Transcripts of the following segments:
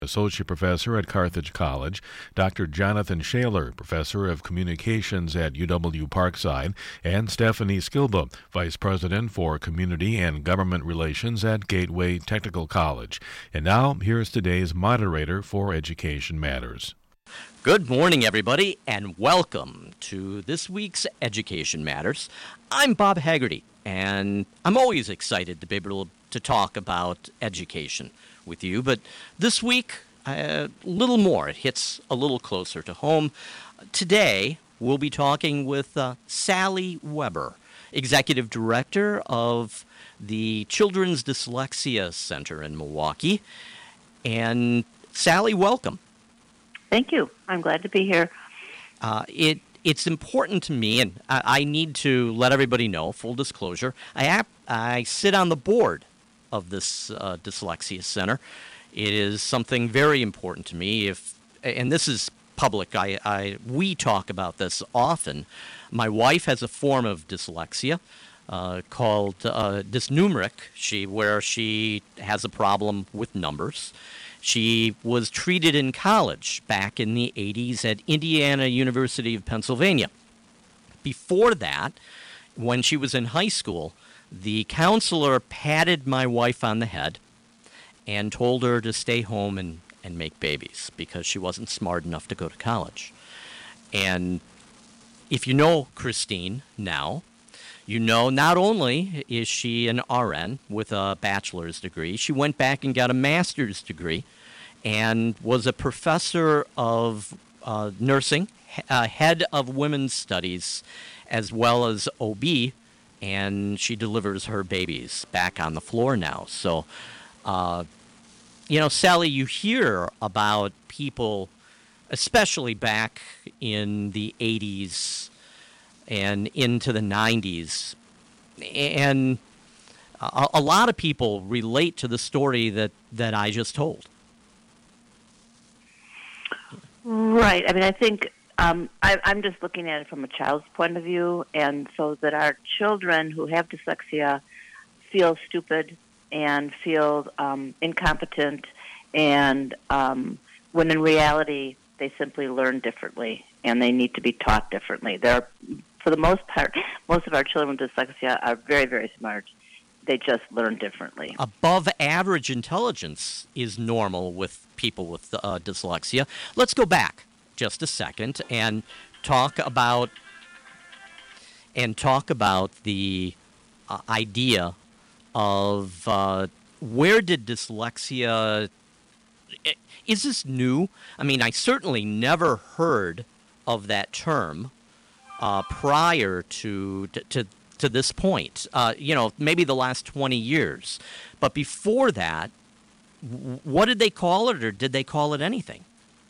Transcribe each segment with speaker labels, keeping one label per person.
Speaker 1: Associate Professor at Carthage College, Dr. Jonathan Shaler, Professor of Communications at UW Parkside, and Stephanie Skilba, Vice President for Community and Government Relations at Gateway Technical College. And now, here's today's moderator for Education Matters.
Speaker 2: Good morning, everybody, and welcome to this week's Education Matters. I'm Bob Haggerty, and I'm always excited to be able to talk about education with you, but this week, a little more. It hits a little closer to home. Today, we'll be talking with Sally Weber, Executive Director of the Children's Dyslexia Center in Milwaukee. And Sally, welcome.
Speaker 3: Thank you. I'm glad to be here.
Speaker 2: It's important to me, and I need to let everybody know, full disclosure, I sit on the board of this dyslexia center. It is something very important to me. And this is public. We talk about this often. My wife has a form of dyslexia called dysnumeric, where she has a problem with numbers. She was treated in college back in the 80s at Indiana University of Pennsylvania. Before that, when she was in high school, the counselor patted my wife on the head and told her to stay home and make babies because she wasn't smart enough to go to college. And if you know Christine now, you know not only is she an RN with a bachelor's degree, she went back and got a master's degree and was a professor of nursing, head of women's studies, as well as OB, and she delivers her babies back on the floor now. So, Sally, you hear about people, especially back in the 80s and into the 90s, and a lot of people relate to the story that I just told.
Speaker 3: Right. I mean, I think I'm just looking at it from a child's point of view, and so that our children who have dyslexia feel stupid and feel incompetent, and when in reality they simply learn differently and they need to be taught differently. For the most part, most of our children with dyslexia are very, very smart. They just learn differently.
Speaker 2: Above average intelligence is normal with people with dyslexia. Let's go back just a second and talk about the idea of where did dyslexia. Is this new? I mean, I certainly never heard of that term prior to this point. Maybe the last 20 years, but before that, what did they call it, or did they call it anything?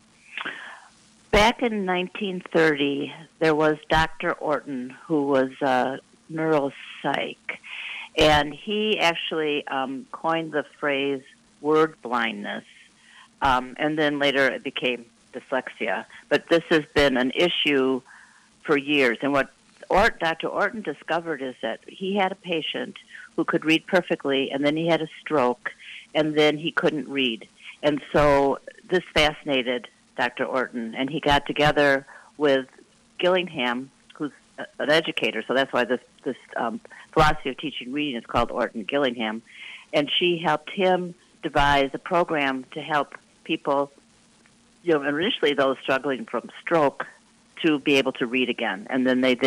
Speaker 3: Back in 1930, there was Dr. Orton, who was a neuropsych, and he actually coined the phrase word blindness, and then later it became dyslexia. But this has been an issue for years, and what Dr. Orton discovered is that he had a patient who could read perfectly, and then he had a stroke, and then he couldn't read. And so this fascinated Dr. Orton, and he got together with Gillingham, who's an educator, so that's why this philosophy of teaching reading is called Orton-Gillingham, and she helped him devise a program to help people, initially those struggling from stroke, to be able to read again. And then they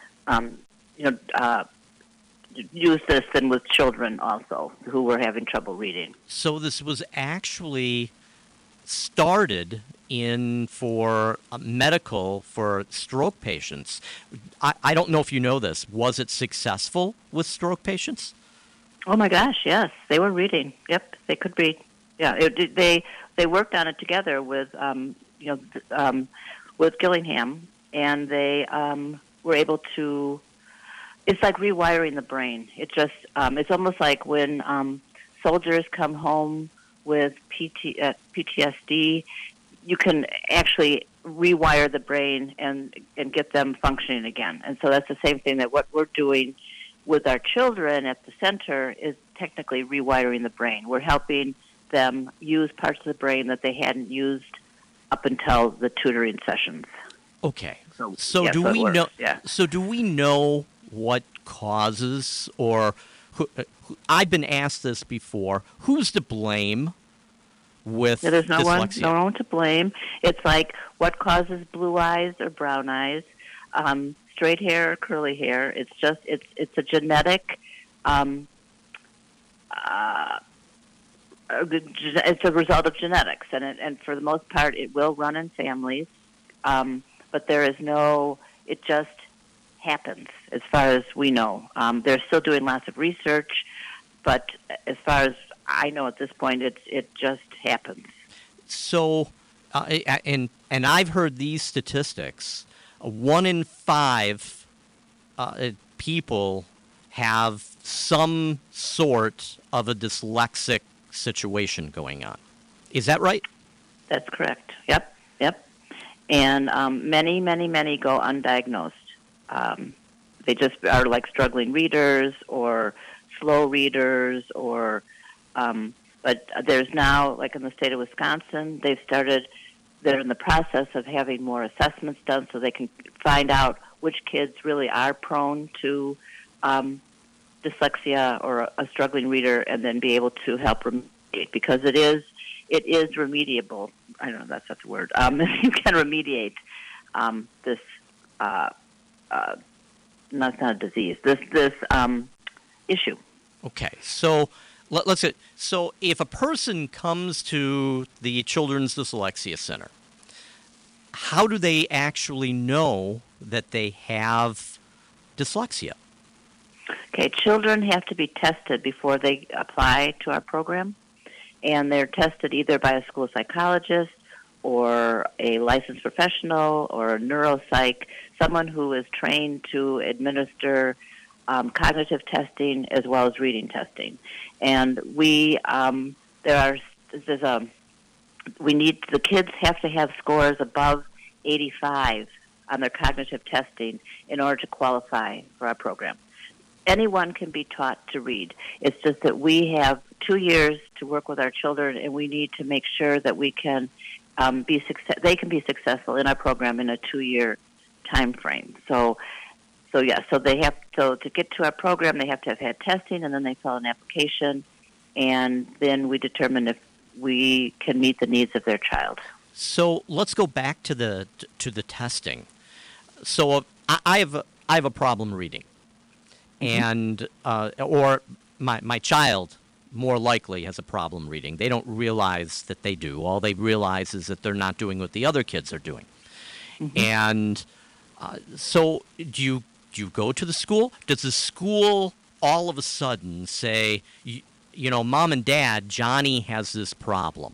Speaker 3: use this then with children also who were having trouble reading.
Speaker 2: So this was actually started for medical for stroke patients. I don't know if you know this. Was it successful with stroke patients?
Speaker 3: Oh my gosh, yes. They were reading. Yep, they could read. Yeah, they worked on it together with with Gillingham, and they were able to. It's like rewiring the brain. It's almost like when soldiers come home with PTSD, you can actually rewire the brain and get them functioning again. And so that's the same thing that what we're doing with our children at the center is technically rewiring the brain. We're helping them use parts of the brain that they hadn't used up until the tutoring sessions.
Speaker 2: Okay.
Speaker 3: Yeah,
Speaker 2: do we know?
Speaker 3: Yeah.
Speaker 2: So do we know what causes, or I've been asked this before? Who's to blame with
Speaker 3: There's no
Speaker 2: dyslexia?
Speaker 3: no one to blame. It's like what causes blue eyes or brown eyes, straight hair or curly hair. It's just it's a genetic. It's a result of genetics, and for the most part, it will run in families. But there is no. It just happens, as far as we know. They're still doing lots of research, but as far as I know at this point, it just happens.
Speaker 2: So, and I've heard these statistics: 1 in 5 people have some sort of a dyslexic situation going on. Is that right?
Speaker 3: That's correct. Yep. And many go undiagnosed. They just are like struggling readers or slow readers, or but there's now, like in the state of Wisconsin, they're in the process of having more assessments done so they can find out which kids really are prone to dyslexia or a struggling reader, and then be able to help remediate, because it is remediable. I don't know if that's such a word. You can remediate this. No, it's not a disease. This issue.
Speaker 2: Okay, so let's say, so if a person comes to the Children's Dyslexia Center, how do they actually know that they have dyslexia?
Speaker 3: Okay, children have to be tested before they apply to our program, and they're tested either by a school psychologist or a licensed professional or a neuropsych, someone who is trained to administer cognitive testing as well as reading testing. And the kids have to have scores above 85 on their cognitive testing in order to qualify for our program. Anyone can be taught to read. It's just that we have 2 years to work with our children, and we need to make sure that we can they can be successful in our program in a 2-year time frame. So they have to get to our program, they have to have had testing, and then they fill an application, and then we determine if we can meet the needs of their child.
Speaker 2: So let's go back to the testing. So I have a problem reading, and or my child more likely has a problem reading. They don't realize that they do. All they realize is that they're not doing what the other kids are doing. And so do you go to the school? Does the school all of a sudden say, you know, Mom and Dad, Johnny has this problem?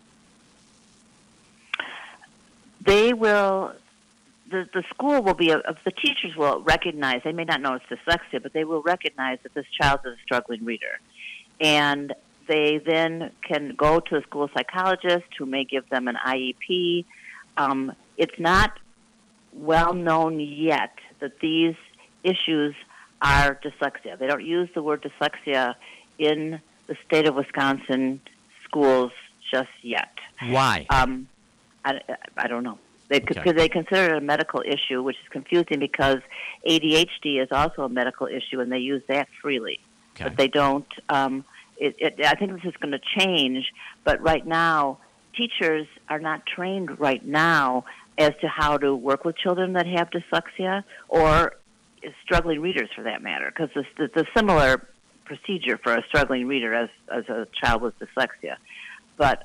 Speaker 3: They will. The school will be, the teachers will recognize, they may not know it's dyslexia, but they will recognize that this child is a struggling reader. And they then can go to a school psychologist who may give them an IEP. It's not well known yet that these issues are dyslexia. They don't use the word dyslexia in the state of Wisconsin schools just yet.
Speaker 2: Why?
Speaker 3: I don't know. They consider it a medical issue, which is confusing because ADHD is also a medical issue, and they use that freely.
Speaker 2: Okay.
Speaker 3: But they don't. I think this is going to change, but right now, teachers are not trained right now as to how to work with children that have dyslexia or struggling readers, for that matter, because it's a similar procedure for a struggling reader as a child with dyslexia. But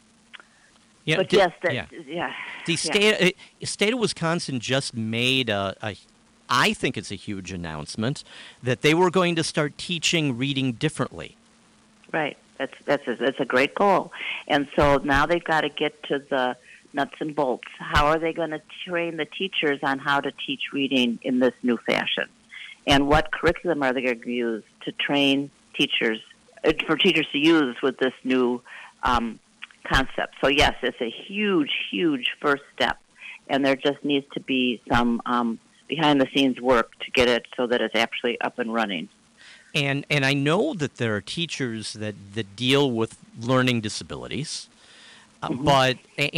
Speaker 2: The state of Wisconsin just made I think it's a huge announcement that they were going to start teaching reading differently.
Speaker 3: Right. That's a great goal. And so now they've got to get to the nuts and bolts. How are they going to train the teachers on how to teach reading in this new fashion? And what curriculum are they going to use to train teachers, for teachers to use with this new concept? So yes, it's a huge, huge first step. And there just needs to be some behind-the-scenes work to get it so that it's actually up and running.
Speaker 2: And I know that there are teachers that deal with learning disabilities, but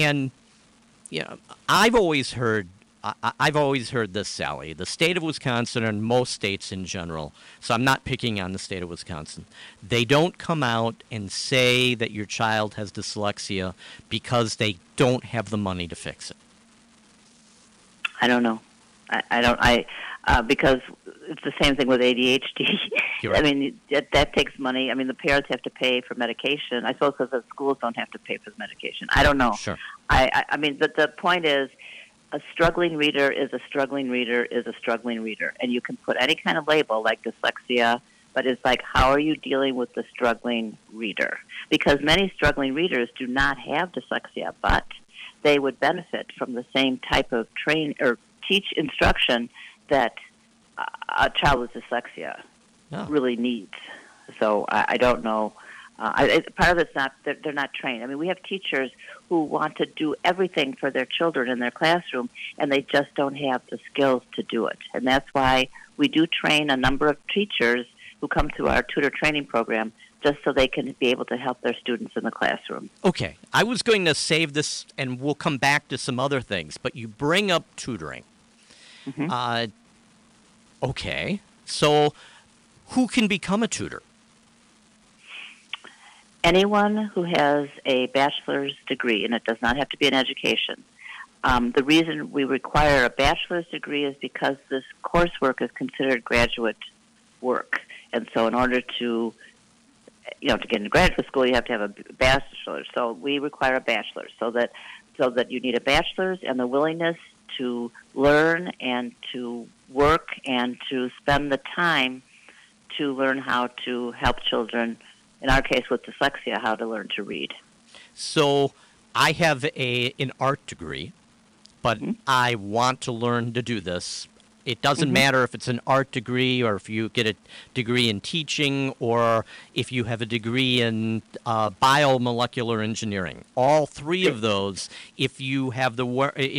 Speaker 2: I've always heard this, Sally. The state of Wisconsin and most states in general, so I'm not picking on the state of Wisconsin, they don't come out and say that your child has dyslexia because they don't have the money to fix it.
Speaker 3: I don't know. Because it's the same thing with ADHD.
Speaker 2: Right.
Speaker 3: I mean, that takes money. I mean, the parents have to pay for medication. I suppose because the schools don't have to pay for the medication. I don't know.
Speaker 2: Sure.
Speaker 3: I mean, but the point is, a struggling reader is a struggling reader is a struggling reader. And you can put any kind of label like dyslexia, but it's like, how are you dealing with the struggling reader? Because many struggling readers do not have dyslexia, but they would benefit from the same type of teach instruction that a child with dyslexia really needs. So I don't know. Part of it's not they're not trained. I mean, we have teachers who want to do everything for their children in their classroom, and they just don't have the skills to do it. And that's why we do train a number of teachers who come through our tutor training program just so they can be able to help their students in the classroom.
Speaker 2: Okay. I was going to save this, and we'll come back to some other things, but you bring up tutoring. Mm-hmm. Okay. So who can become a tutor?
Speaker 3: Anyone who has a bachelor's degree, and it does not have to be an education. The reason we require a bachelor's degree is because this coursework is considered graduate work. And so in order to get into graduate school, you have to have a bachelor's. So we require a bachelor's so that you need a bachelor's and the willingness to learn and to work and to spend the time to learn how to help children, in our case with dyslexia, how to learn to read.
Speaker 2: So I have an art degree, but I want to learn to do this. It doesn't matter if it's an art degree or if you get a degree in teaching or if you have a degree in biomolecular engineering. All three of those, if you have the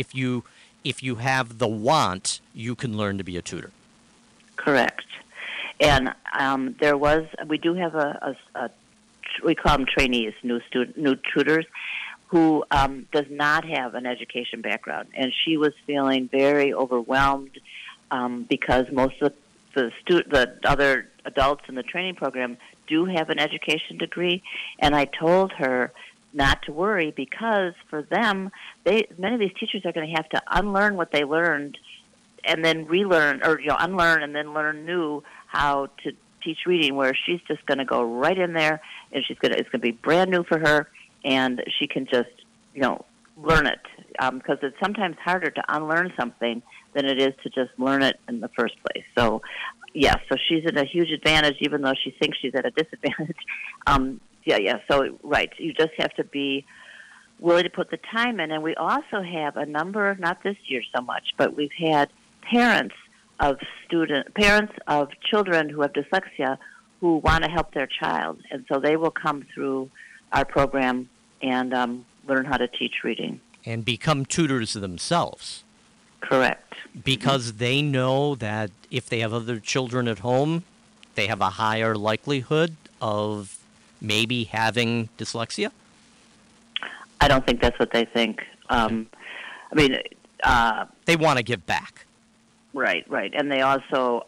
Speaker 2: want, you can learn to be a tutor. Correct.
Speaker 3: And we do have we call them trainees, new tutors, who does not have an education background. And she was feeling very overwhelmed because most of the other adults in the training program do have an education degree. And I told her not to worry because for them, many of these teachers are going to have to unlearn what they learned and then relearn, or unlearn and then learn new how to teach reading, where she's just going to go right in there and it's going to be brand new for her, and she can just learn it, because it's sometimes harder to unlearn something than it is to just learn it in the first place. So yes, so she's at a huge advantage even though she thinks she's at a disadvantage. So right, you just have to be willing to put the time in. And we also have a number, not this year so much, but we've had parents of children who have dyslexia who want to help their child, and so they will come through our program and learn how to teach reading
Speaker 2: and become tutors themselves.
Speaker 3: Correct.
Speaker 2: Because they know that if they have other children at home, they have a higher likelihood of maybe having dyslexia.
Speaker 3: I don't think that's what they think. They
Speaker 2: want to give back.
Speaker 3: Right, and they also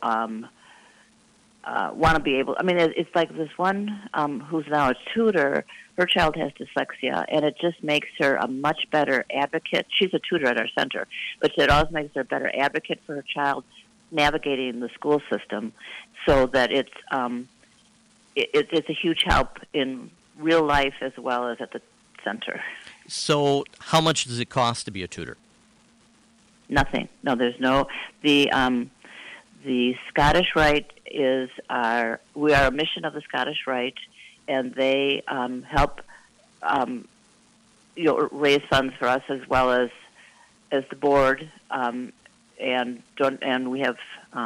Speaker 3: want to be able. I mean, it's like this one who's now a tutor. Her child has dyslexia, and it just makes her a much better advocate. She's a tutor at our center, but it also makes her a better advocate for her child navigating the school system, so that it's a huge help in real life as well as at the center. So,
Speaker 2: how much does it cost to be a tutor?
Speaker 3: Nothing. No, there's no. The Scottish Rite we are a mission of the Scottish Rite, and they help raise funds for us as well as the board, and we have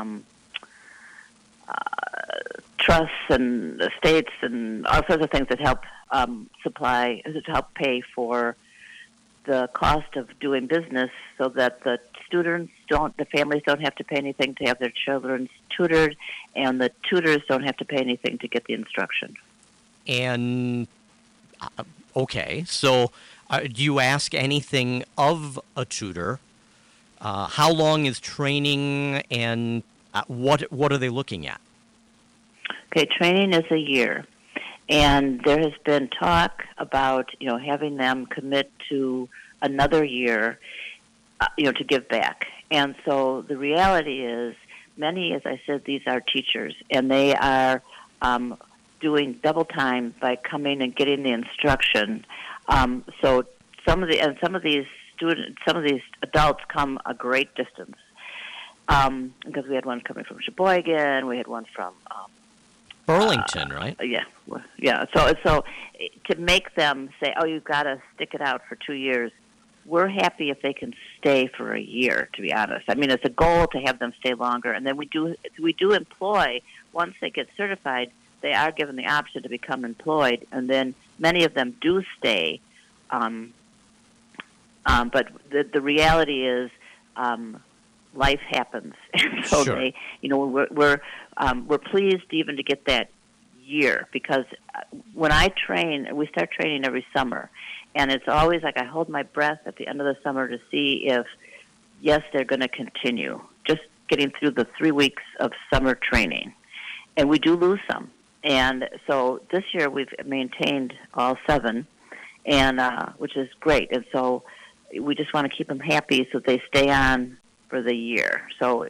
Speaker 3: trusts and estates and all sorts of things that help help pay for the cost of doing business so that the families don't have to pay anything to have their children tutored, and the tutors don't have to pay anything to get the instruction.
Speaker 2: And, okay, so do you ask anything of a tutor? How long is training, and what are they looking at?
Speaker 3: Okay, training is a year. And there has been talk about, having them commit to another year, to give back. And so the reality is, many, as I said, these are teachers, and they are doing double time by coming and getting the instruction. So some of these adults come a great distance. Because we had one coming from Sheboygan, we had one from
Speaker 2: Burlington, right?
Speaker 3: Yeah. So to make them say, "Oh, you've got to stick it out for 2 years," we're happy if they can stay for a year. To be honest, I mean, it's a goal to have them stay longer, and then we do employ once they get certified. They are given the option to become employed, and then many of them do stay. But the reality is, life happens, and so
Speaker 2: sure.
Speaker 3: we're pleased even to get that year, because when I train, we start training every summer, and it's always like I hold my breath at the end of the summer to see if, yes, they're going to continue. Just getting through the 3 weeks of summer training, and we do lose some, and so this year we've maintained all 7, and which is great, and so we just want to keep them happy so they stay on for the year. So,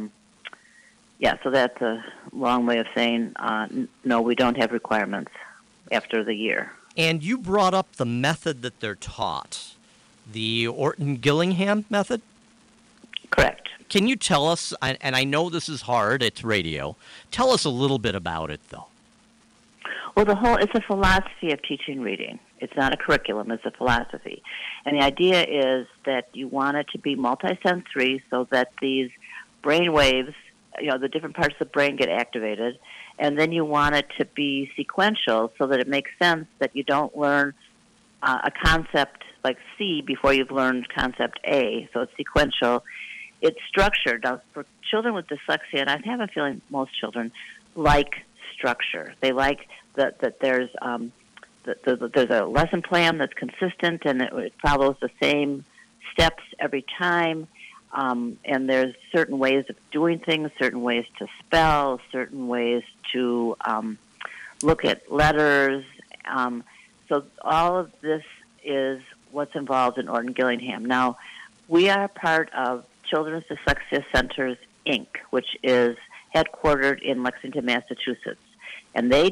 Speaker 3: so that's a long way of saying, no, we don't have requirements after the year.
Speaker 2: And you brought up the method that they're taught, the Orton-Gillingham method?
Speaker 3: Correct.
Speaker 2: Can you tell us, and I know this is hard, it's radio, tell us a little bit about it, though.
Speaker 3: Well, it's a philosophy of teaching reading. It's not a curriculum, it's a philosophy. And the idea is that you want it to be multisensory so that these brain waves, the different parts of the brain get activated, and then you want it to be sequential so that it makes sense that you don't learn a concept like C before you've learned concept A, so it's sequential. It's structured. Now, for children with dyslexia, and I have a feeling most children like structure. They like that there's there's a lesson plan that's consistent and it follows the same steps every time. And there's certain ways of doing things, certain ways to spell, certain ways to look at letters. So all of this is what's involved in Orton-Gillingham. Now, we are part of Children's Dyslexia Centers, Inc., which is headquartered in Lexington, Massachusetts. And they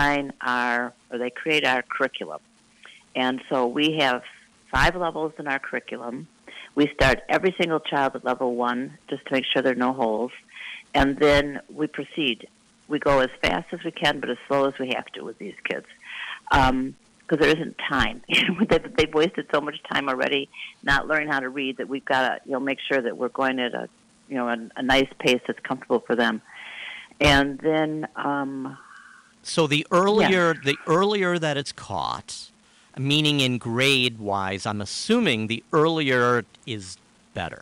Speaker 3: they create our curriculum. And so we have 5 levels in our curriculum. We start every single child at level 1 just to make sure there are no holes. And then we proceed. We go as fast as we can, but as slow as we have to with these kids. Because there isn't time. They've wasted so much time already not learning how to read that we've got to make sure that we're going at a nice pace that's comfortable for them. And then...
Speaker 2: So the earlier that it's caught, meaning in grade-wise, I'm assuming the earlier is better.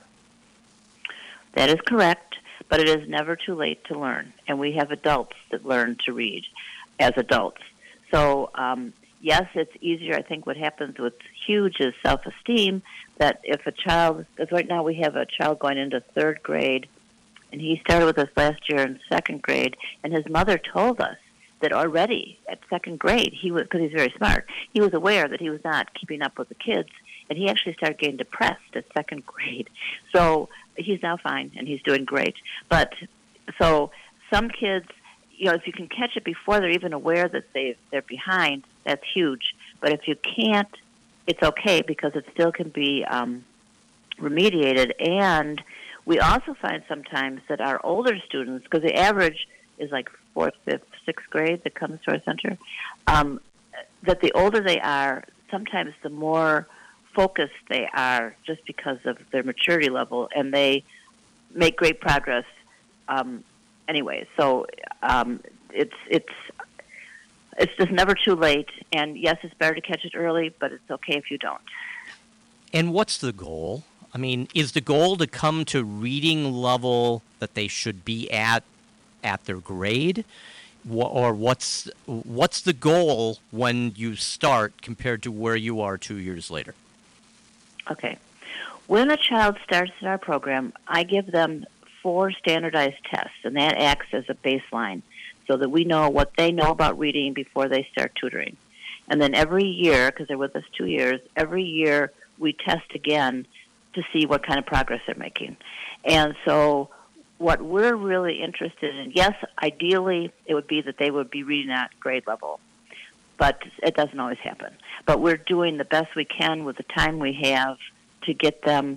Speaker 3: That is correct, but it is never too late to learn. And we have adults that learn to read as adults. So, yes, it's easier. I think what happens what's huge is self-esteem, that if a child, because right now we have a child going into 3rd grade, and he started with us last year in 2nd grade, and his mother told us that already at 2nd grade, because he's very smart, he was aware that he was not keeping up with the kids, and he actually started getting depressed at 2nd grade. So he's now fine, and he's doing great. But so some kids, if you can catch it before they're even aware that they're behind, that's huge. But if you can't, it's okay, because it still can be remediated. And we also find sometimes that our older students, because the average is like 4th, 5th, 6th grade that comes to our center, that the older they are, sometimes the more focused they are just because of their maturity level, and they make great progress anyway. So it's just never too late, and yes, it's better to catch it early, but it's okay if you don't.
Speaker 2: And what's the goal? I mean, is the goal to come to reading level that they should be at their grade? Or what's the goal when you start compared to where you are 2 years later?
Speaker 3: Okay. When a child starts in our program, I give them 4 standardized tests, and that acts as a baseline so that we know what they know about reading before they start tutoring. And then every year, because they're with us 2 years, every year we test again to see what kind of progress they're making. And so what we're really interested in, yes, ideally it would be that they would be reading at grade level, but it doesn't always happen. But we're doing the best we can with the time we have to get them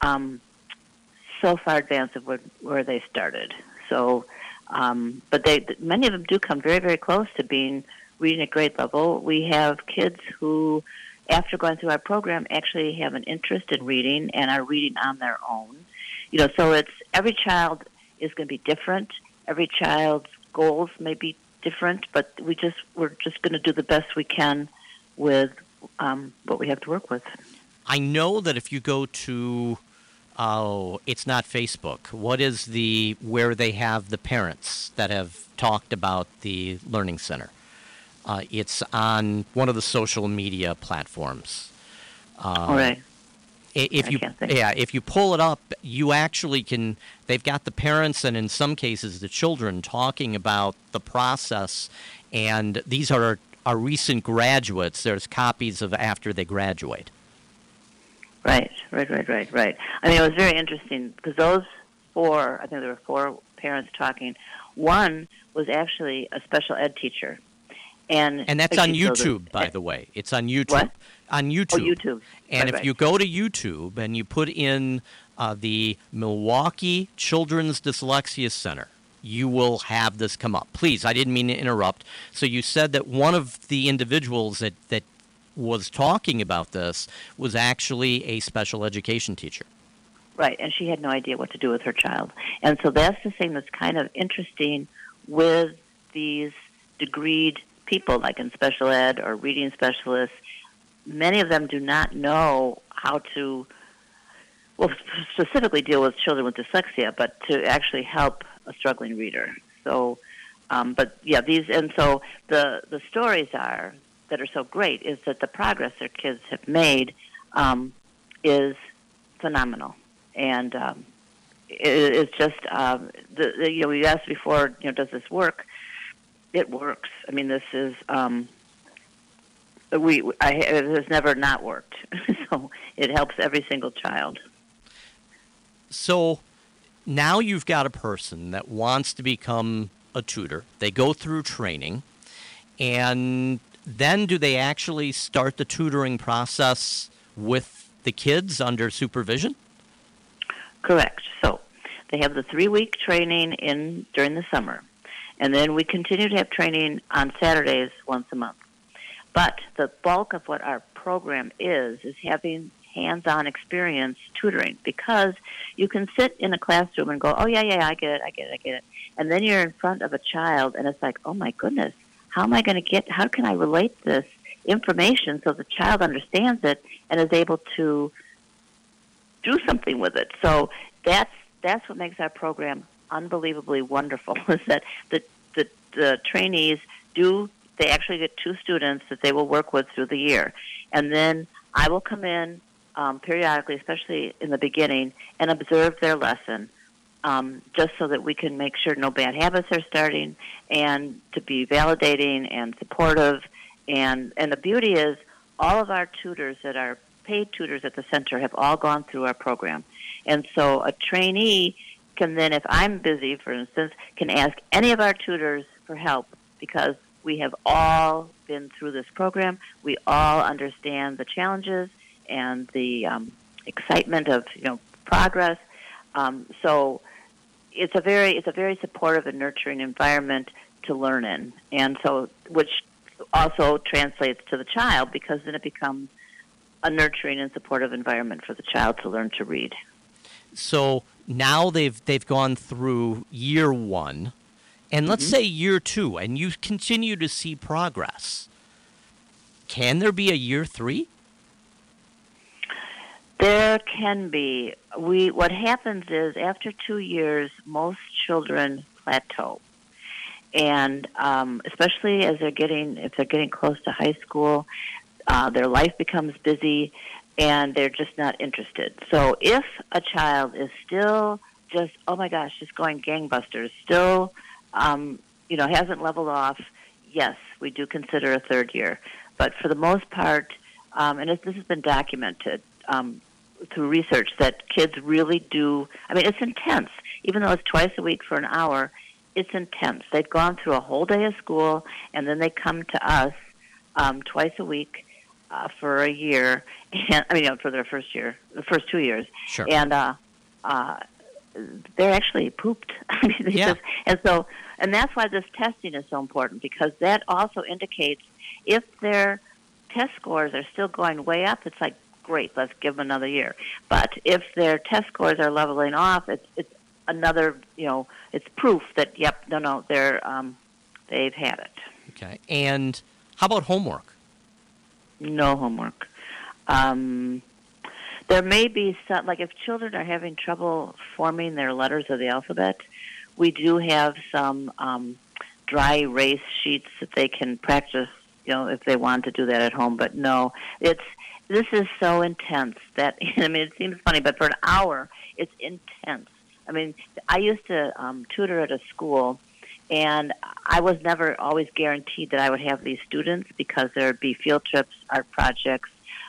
Speaker 3: so far advanced of where they started. So, but many of them do come very, very close to being reading at grade level. We have kids who, after going through our program, actually have an interest in reading and are reading on their own. So it's every child is going to be different. Every child's goals may be different, but we're just going to do the best we can with what we have to work with.
Speaker 2: I know that if you go to, it's not Facebook. What is where they have the parents that have talked about the Learning Center? It's on one of the social media platforms.
Speaker 3: All right.
Speaker 2: If you pull it up, you actually can. They've got the parents and in some cases the children talking about the process, and these are our recent graduates. There's copies of after they graduate.
Speaker 3: Right. I mean, it was very interesting because those 4, I think there were 4 parents talking. One was actually a special ed teacher. And
Speaker 2: that's on YouTube, by the way. It's on YouTube.
Speaker 3: What?
Speaker 2: On YouTube.
Speaker 3: Oh, YouTube.
Speaker 2: And
Speaker 3: right,
Speaker 2: if you go to YouTube and you put in the Milwaukee Children's Dyslexia Center, you will have this come up. Please, I didn't mean to interrupt. So you said that one of the individuals that was talking about this was actually a special education teacher.
Speaker 3: Right, and she had no idea what to do with her child. And so that's the thing that's kind of interesting with these degreed people, like in special ed or reading specialists. Many of them do not know how to, specifically deal with children with dyslexia, but to actually help a struggling reader. So, so the stories that are so great is that the progress their kids have made is phenomenal. And it's just, we asked before, does this work? It works. I mean, this is, it has never not worked. So it helps every single child.
Speaker 2: So now you've got a person that wants to become a tutor. They go through training, and then do they actually start the tutoring process with the kids under supervision?
Speaker 3: Correct. So they have the 3-week training during the summer, and then we continue to have training on Saturdays once a month. But the bulk of what our program is having hands-on experience tutoring, because you can sit in a classroom and go, oh, yeah, I get it. And then you're in front of a child, and it's like, oh, my goodness, how can I relate this information so the child understands it and is able to do something with it? So that's what makes our program unbelievably wonderful, is that the trainees they actually get 2 students that they will work with through the year. And then I will come in periodically, especially in the beginning, and observe their lesson, just so that we can make sure no bad habits are starting, and to be validating and supportive. And the beauty is all of our tutors that are paid tutors at the center have all gone through our program. And so a trainee can then, if I'm busy, for instance, can ask any of our tutors for help, because we have all been through this program. We all understand the challenges and the excitement of progress. So it's a very supportive and nurturing environment to learn in, and so which also translates to the child, because then it becomes a nurturing and supportive environment for the child to learn to read.
Speaker 2: So now they've gone through year 1. And let's say year 2, and you continue to see progress. Can there be a year 3?
Speaker 3: There can be. What happens is after 2 years, most children plateau, and especially as if they're getting close to high school, their life becomes busy, and they're just not interested. So if a child is still just, oh my gosh, just going gangbusters, still, hasn't leveled off, yes, we do consider a third year. But for the most part, and this has been documented through research, that kids really do, it's intense. Even though it's twice a week for an hour, it's intense. They've gone through a whole day of school, and then they come to us twice a week for a year, and for their first year, the first 2 years.
Speaker 2: Sure.
Speaker 3: And they're actually pooped. And that's why this testing is so important, because that also indicates if their test scores are still going way up, it's like, great, let's give them another year. But if their test scores are leveling off, it's another, it's proof that, they've had it.
Speaker 2: Okay. And how about homework?
Speaker 3: No homework. There may be some, like if children are having trouble forming their letters of the alphabet, we do have some dry erase sheets that they can practice, if they want to do that at home. But no, this is so intense that, it seems funny, but for an hour, it's intense. I used to tutor at a school, and I was never always guaranteed that I would have these students, because there would be field trips, art projects,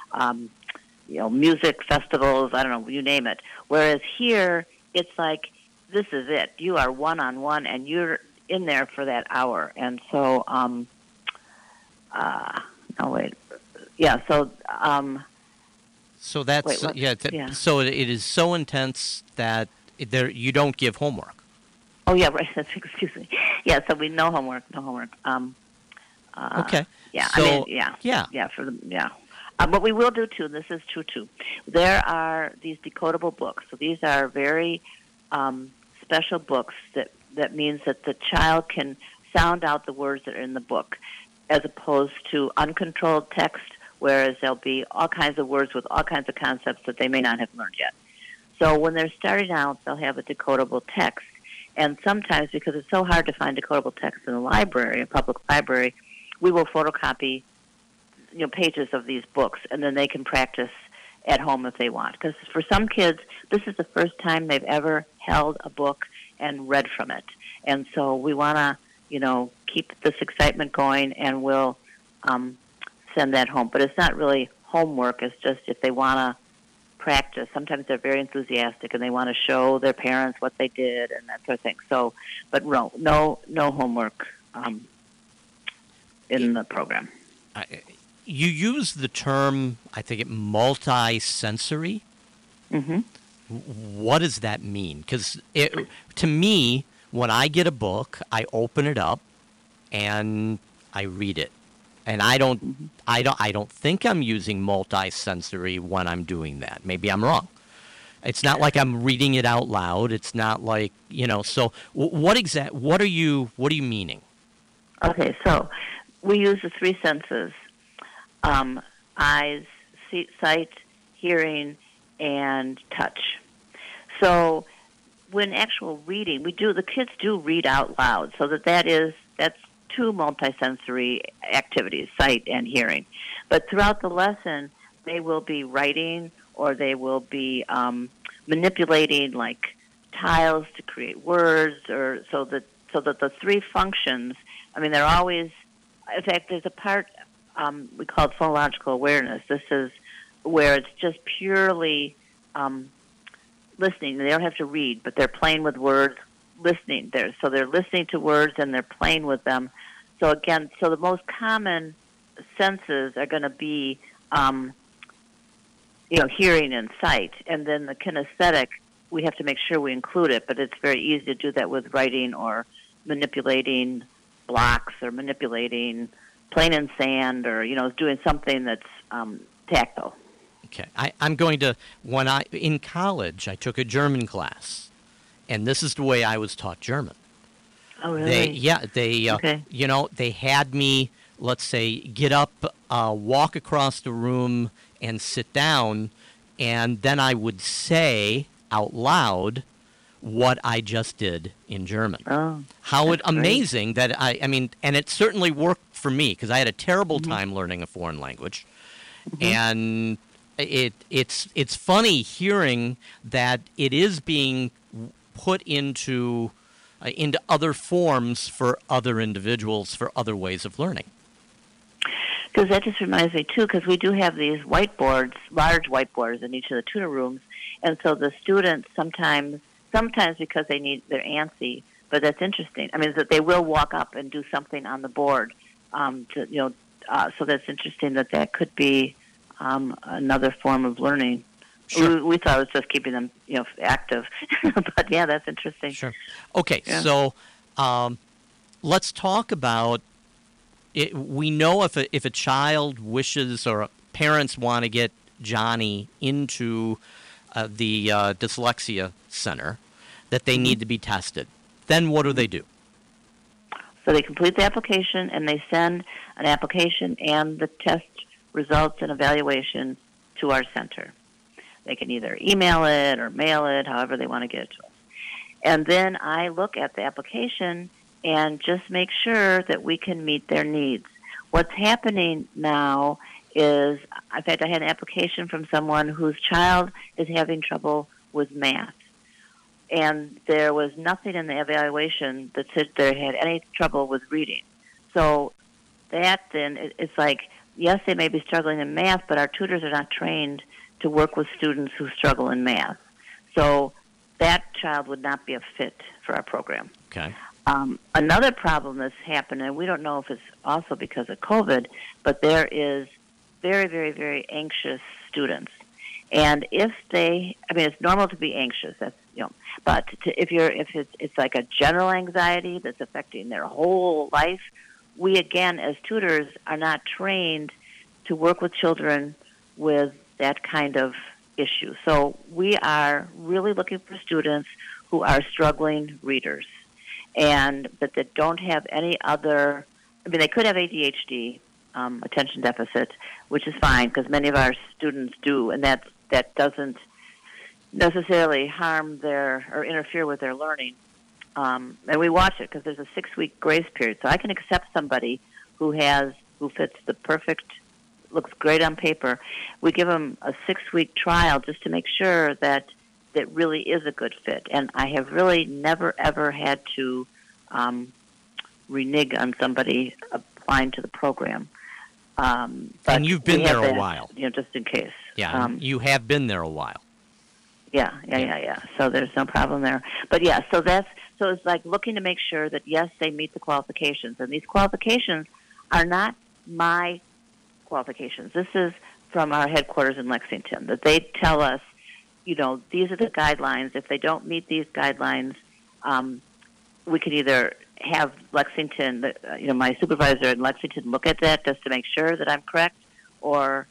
Speaker 3: music festivals, I don't know, you name it. Whereas here, it's like, this is it. You are one-on-one, and you're in there for that hour. And so,
Speaker 2: So that's, So it is so intense that you don't give homework.
Speaker 3: Oh, yeah, right. Excuse me. Yeah, so we no homework.
Speaker 2: Okay.
Speaker 3: Yeah,
Speaker 2: So,
Speaker 3: what we will do, too, and this is true, too, there are these decodable books. So these are very special books that means that the child can sound out the words that are in the book, as opposed to uncontrolled text, whereas there'll be all kinds of words with all kinds of concepts that they may not have learned yet. So when they're starting out, they'll have a decodable text. And sometimes, because it's so hard to find decodable text in a public library, we will photocopy pages of these books, and then they can practice at home if they want. Because for some kids, this is the first time they've ever held a book and read from it. And so we want to, keep this excitement going, and we'll send that home. But it's not really homework. It's just if they want to practice. Sometimes they're very enthusiastic, and they want to show their parents what they did and that sort of thing. So, but no homework in the program.
Speaker 2: You use the term, I think, multi-sensory.
Speaker 3: Mm-hmm.
Speaker 2: What does that mean? Because to me, when I get a book, I open it up and I read it, and I don't think I'm using multi-sensory when I'm doing that. Maybe I'm wrong. It's not like I'm reading it out loud. It's not like So what are you meaning?
Speaker 3: Okay, so we use the three senses. Eyes, sight, hearing, and touch. So when actual reading, the kids do read out loud, so that's two multisensory activities, sight and hearing. But throughout the lesson, they will be writing, or they will be manipulating like tiles to create words, or so that the three functions, they're always, in fact, there's a part we call it phonological awareness. This is where it's just purely listening. They don't have to read, but they're playing with words, listening. So they're listening to words, and they're playing with them. So again, the most common senses are going to be, hearing and sight. And then the kinesthetic, we have to make sure we include it, but it's very easy to do that with writing or manipulating blocks or manipulating playing in sand, or doing something that's tactile.
Speaker 2: Okay, I'm going to. In college, I took a German class, and this is the way I was taught German.
Speaker 3: Oh, really?
Speaker 2: Okay. They had me, let's say, get up, walk across the room, and sit down, and then I would say out loud what I just did in German.
Speaker 3: Oh,
Speaker 2: Amazing that I mean, and it certainly worked for me because I had a terrible time learning a foreign language, and it's funny hearing that it is being put into other forms for other individuals for other ways of learning.
Speaker 3: Because that just reminds me, too, because we do have these whiteboards, large whiteboards in each of the tutor rooms, and so the students sometimes because they're antsy, but that's interesting. I mean, that they will walk up and do something on the board, so that's interesting that could be another form of learning. Sure. We thought it was just keeping them, active, but yeah, that's interesting.
Speaker 2: Sure. Okay,
Speaker 3: yeah.
Speaker 2: So let's talk about it. We know if a child wishes or parents want to get Johnny into the dyslexia center, that they need to be tested. Then what do they do?
Speaker 3: So they complete the application and they send an application and the test results and evaluation to our center. They can either email it or mail it, however they want to get it to us. And then I look at the application and just make sure that we can meet their needs. What's happening now is, in fact, I had an application from someone whose child is having trouble with math. And there was nothing in the evaluation that said they had any trouble with reading. So that then, it's like, yes, they may be struggling in math, but our tutors are not trained to work with students who struggle in math. So that child would not be a fit for our program.
Speaker 2: Okay.
Speaker 3: Another problem that's happened, and we don't know if it's also because of COVID, but there is very, very, very anxious students. And it's normal to be anxious. That's but if it's like a general anxiety that's affecting their whole life, we again as tutors are not trained to work with children with that kind of issue. So we are really looking for students who are struggling readers, but that don't have any other. I mean, they could have ADHD, attention deficit, which is fine because many of our students do, and that doesn't necessarily harm or interfere with their learning. And we watch it because there's a 6-week grace period. So I can accept somebody who fits the perfect, looks great on paper. We give them a 6-week trial just to make sure that it really is a good fit. And I have really never, ever had to renege on somebody applying to the program. But
Speaker 2: and you've been there a while.
Speaker 3: Just in case.
Speaker 2: Yeah, you have been there a while.
Speaker 3: Yeah. So there's no problem there. But yeah, so it's like looking to make sure that yes, they meet the qualifications, and these qualifications are not my qualifications. This is from our headquarters in Lexington that they tell us, these are the guidelines. If they don't meet these guidelines, we could either have Lexington, my supervisor in Lexington, look at that just to make sure that I'm correct, or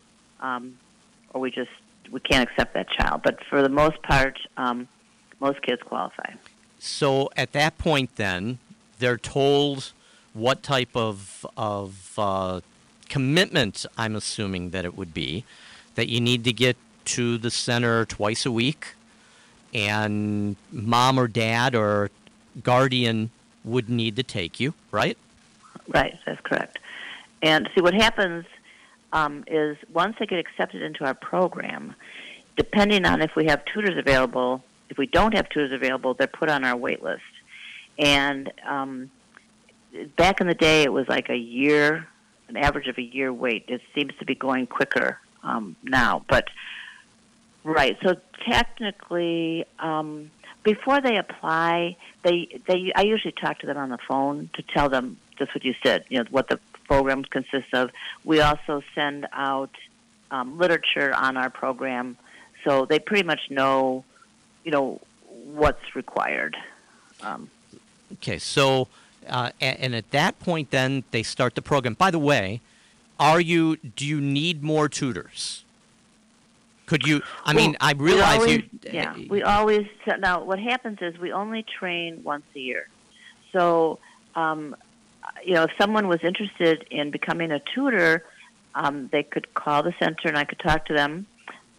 Speaker 3: we can't accept that child. But for the most part, most kids qualify.
Speaker 2: So at that point, then they're told what type of commitment, I'm assuming that it would be, that you need to get to the center twice a week, and mom or dad or guardian would need to take you, right?
Speaker 3: Right, that's correct. And see, what happens is once they get accepted into our program, depending on if we have tutors available, if we don't have tutors available, they're put on our wait list. And back in the day, it was like an average of a year wait. It seems to be going quicker now. But, right, so technically, before they apply, I usually talk to them on the phone to tell them just what you said, what the program consists of. We also send out literature on our program, so they pretty much know, what's required.
Speaker 2: Okay, so and at that point, then they start the program. By the way, do you need more tutors? Could you? I realize
Speaker 3: we always. Now, what happens is we only train once a year. So, if someone was interested in becoming a tutor, they could call the center and I could talk to them,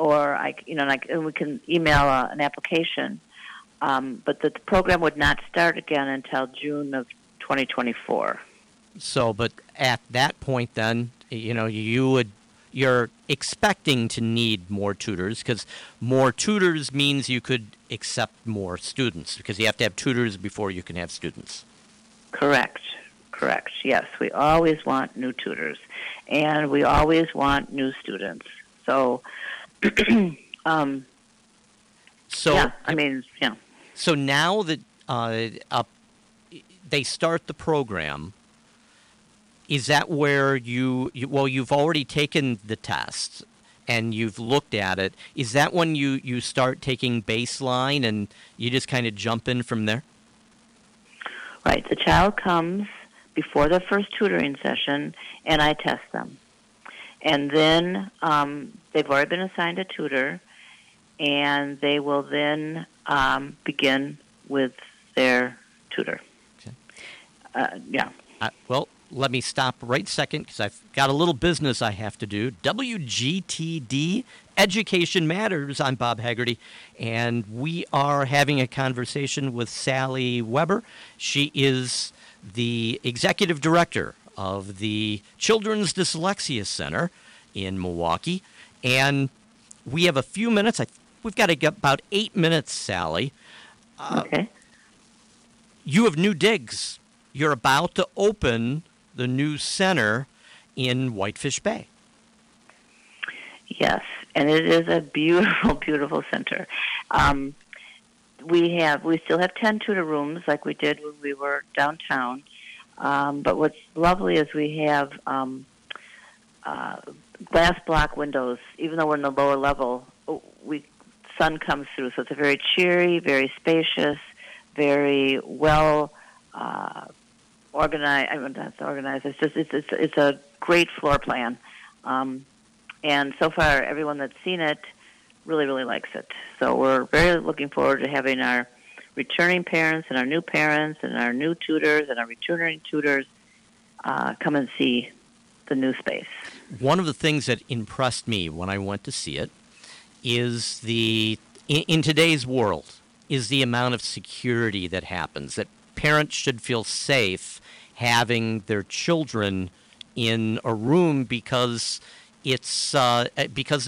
Speaker 3: or and we can email an application. But the program would not start again until June of 2024.
Speaker 2: So, but at that point, then you're expecting to need more tutors, because more tutors means you could accept more students, because you have to have tutors before you can have students.
Speaker 3: Correct. Yes, we always want new tutors, and we always want new students. So,
Speaker 2: So now that they start the program, is that where you've already taken the test and you've looked at it? Is that when you start taking baseline and you just kind of jump in from there?
Speaker 3: Right. The child comes before the first tutoring session, and I test them. And then they've already been assigned a tutor, and they will then begin with their tutor.
Speaker 2: Okay. Well, let me stop right a second, because I've got a little business I have to do. WGTD, Education Matters. I'm Bob Haggerty, and we are having a conversation with Sally Weber. She is the executive director of the Children's Dyslexia Center in Milwaukee, and we have a few minutes. We've got to get about 8 minutes, Sally.
Speaker 3: Okay.
Speaker 2: You have new digs. You're about to open the new center in Whitefish Bay.
Speaker 3: Yes, and it is a beautiful, beautiful center. We still have 10 tutor rooms like we did when we were downtown. But what's lovely is we have glass block windows. Even though we're in the lower level, sun comes through. So it's a very cheery, very spacious, very well organized. I mean, that's organized. It's a great floor plan. And so far, everyone that's seen it really, really likes it. So we're very looking forward to having our returning parents and our new parents and our new tutors and our returning tutors come and see the new space.
Speaker 2: One of the things that impressed me when I went to see it is in today's world, is the amount of security that happens, that parents should feel safe having their children in a room, because because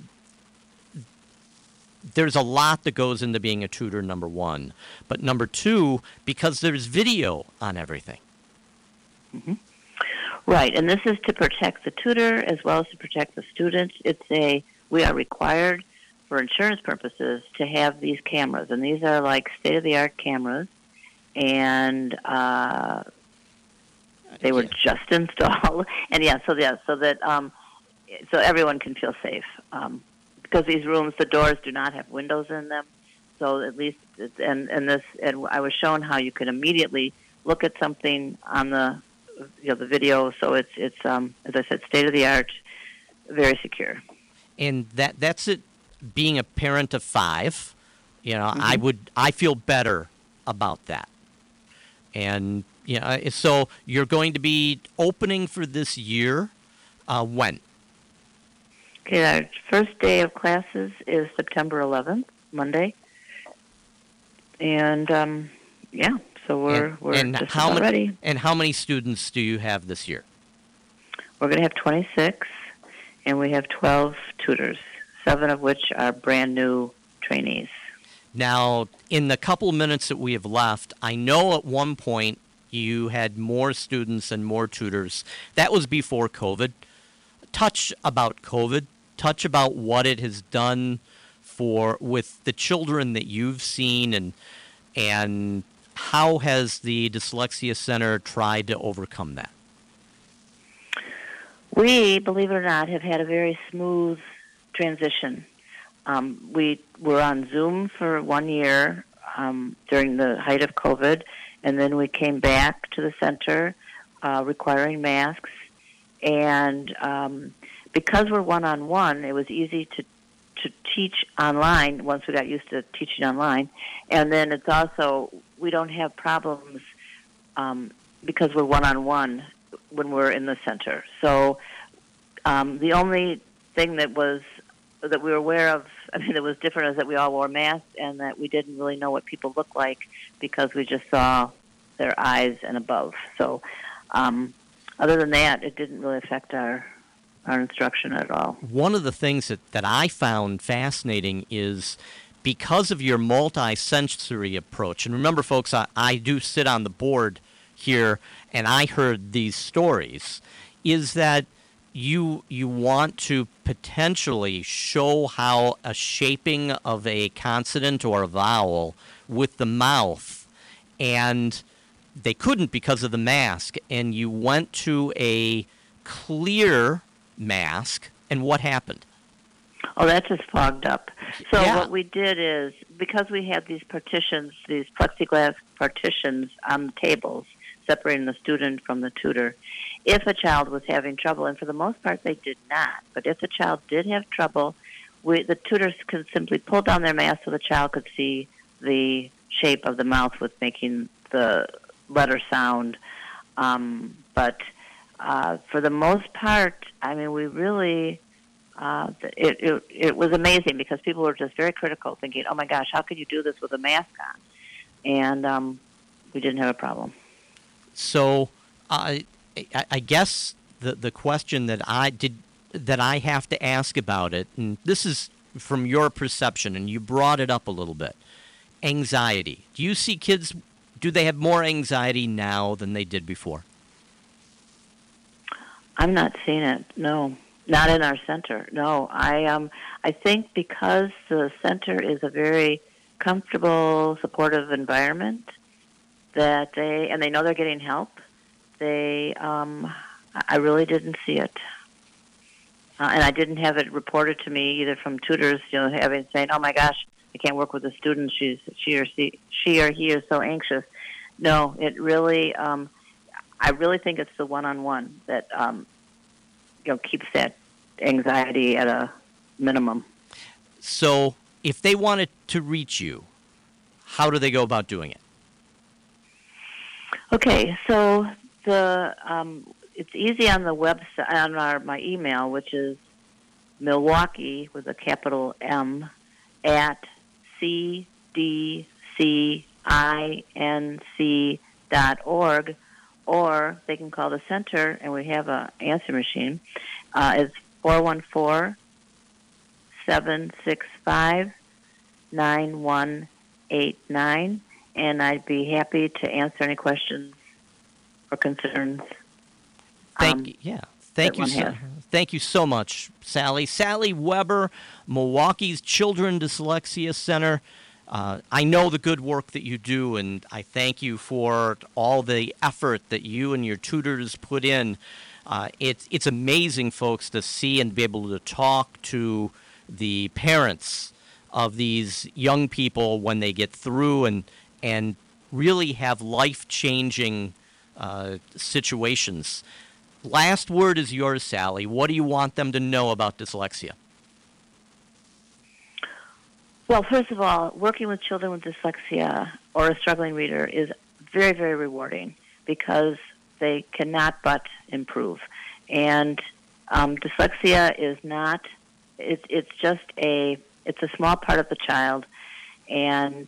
Speaker 2: there's a lot that goes into being a tutor, number one. But number two, because there's video on everything.
Speaker 3: Mm-hmm. Right, and this is to protect the tutor as well as to protect the students. We are required for insurance purposes to have these cameras, and these are like state-of-the-art cameras, and they were just installed. And so everyone can feel safe. Because these rooms, the doors do not have windows in them, so at least and I was shown how you could immediately look at something on the video. So it's as I said, state of the art, very secure.
Speaker 2: And that's it. Being a parent of 5,
Speaker 3: Mm-hmm.
Speaker 2: I feel better about that. And so you're going to be opening for this year. When?
Speaker 3: Okay, our first day of classes is September 11th, Monday, and so we're just about ready.
Speaker 2: And how many students do you have this year?
Speaker 3: We're going to have 26, and we have 12 tutors, 7 of which are brand new trainees.
Speaker 2: Now, in the couple minutes that we have left, I know at one point you had more students and more tutors. That was before COVID. Touch about COVID. Touch about what it has done with the children that you've seen, and how has the Dyslexia Center tried to overcome that?
Speaker 3: We, believe it or not, have had a very smooth transition. We were on Zoom for 1 year during the height of COVID, and then we came back to the center requiring masks, and because we're one-on-one, it was easy to teach online once we got used to teaching online. And then it's also, we don't have problems because we're one-on-one when we're in the center. So the only thing that was that we were aware of, I mean, that was different is that we all wore masks and that we didn't really know what people looked like because we just saw their eyes and above. So other than that, it didn't really affect our instruction at all.
Speaker 2: One of the things that I found fascinating is because of your multi-sensory approach, and remember, folks, I do sit on the board here, and I heard these stories, is that you want to potentially show how a shaping of a consonant or a vowel with the mouth, and they couldn't because of the mask, and you went to a clear mask, and what happened?
Speaker 3: Oh, that just fogged up. So
Speaker 2: Yeah.
Speaker 3: what we did is, because we had these partitions, these plexiglass partitions on the tables, separating the student from the tutor, if a child was having trouble, and for the most part they did not, but if the child did have trouble, the tutors could simply pull down their mask so the child could see the shape of the mouth with making the letter sound. But for the most part, I mean, we really, it was amazing because people were just very critical, thinking, oh my gosh, how could you do this with a mask on? And we didn't have a problem.
Speaker 2: So I guess the question that I have to ask about it, and this is from your perception, and you brought it up a little bit, anxiety. Do you see kids, do they have more anxiety now than they did before?
Speaker 3: I'm not seeing it. No, not in our center. No, I think because the center is a very comfortable, supportive environment that they know they're getting help. I really didn't see it, and I didn't have it reported to me either from tutors, saying, "Oh my gosh, I can't work with a student. She or he is so anxious." No, it really. I really think it's the one-on-one that keeps that anxiety at a minimum.
Speaker 2: So, if they wanted to reach you, how do they go about doing it?
Speaker 3: Okay, so it's easy on the website, on my email, which is Milwaukee with a capital M at cdcinc.org, or they can call the center, and we have an answer machine. It's 414-765-9189, and I'd be happy to answer any questions or concerns.
Speaker 2: Thank you so much, Sally. Sally Weber, Milwaukee's Children Dyslexia Center. I know the good work that you do, and I thank you for all the effort that you and your tutors put in. It's amazing, folks, to see and be able to talk to the parents of these young people when they get through and really have life-changing situations. Last word is yours, Sally. What do you want them to know about dyslexia?
Speaker 3: Well, first of all, working with children with dyslexia or a struggling reader is very, very rewarding because they cannot but improve. And dyslexia is not, it's just it's a small part of the child. And,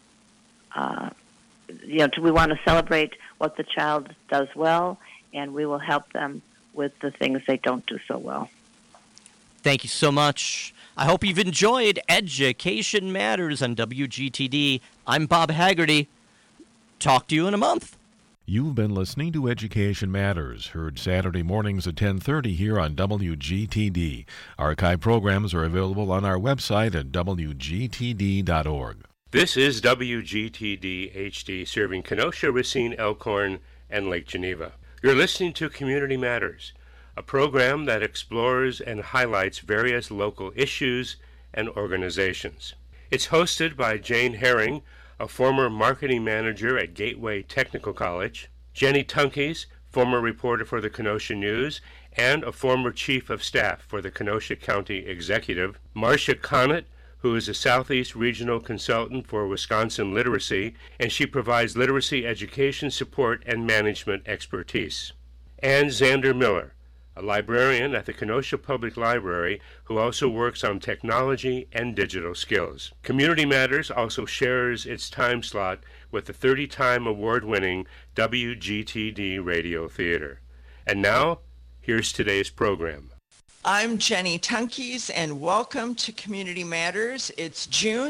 Speaker 3: we want to celebrate what the child does well, and we will help them with the things they don't do so well.
Speaker 2: Thank you so much. I hope you've enjoyed Education Matters on WGTD. I'm Bob Haggerty. Talk to you in a month.
Speaker 1: You've been listening to Education Matters, heard Saturday mornings at 10:30 here on WGTD. Archive programs are available on our website at wgtd.org.
Speaker 4: This is WGTD HD, serving Kenosha, Racine, Elkhorn, and Lake Geneva. You're listening to Community Matters, a program that explores and highlights various local issues and organizations. It's hosted by Jane Herring, a former marketing manager at Gateway Technical College, Jenny Tunkeys, former reporter for the Kenosha News and a former chief of staff for the Kenosha County Executive, Marcia Connett, who is a Southeast Regional Consultant for Wisconsin Literacy, and she provides literacy education support and management expertise, and Xander Miller, a librarian at the Kenosha Public Library who also works on technology and digital skills. Community Matters also shares its time slot with the 30-time award-winning WGTD Radio Theater. And now, here's today's program.
Speaker 5: I'm Jenny Tunkeys, and welcome to Community Matters. It's June